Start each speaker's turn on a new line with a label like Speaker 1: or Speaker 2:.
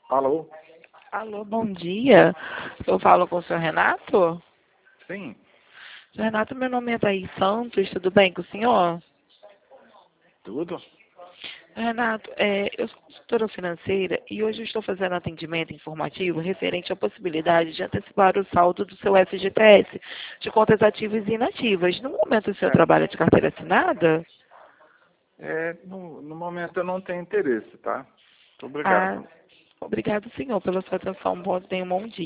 Speaker 1: Alô?
Speaker 2: Alô, bom dia. Eu falo com o senhor Renato?
Speaker 1: Sim,
Speaker 2: Senhor Renato, meu nome é Thaís Santos, tudo bem com o senhor?
Speaker 1: tudo?
Speaker 2: Renato, eu sou consultora financeira e hoje eu estou fazendo atendimento informativo referente à possibilidade de antecipar o saldo do seu FGTS, de contas ativas e inativas. No momento o senhor
Speaker 1: É,
Speaker 2: trabalha de carteira assinada?
Speaker 1: no momento eu não tenho interesse, tá? Muito
Speaker 2: Ah,
Speaker 1: obrigado.
Speaker 2: obrigado, senhor, pela sua atenção. Tenha um bom dia.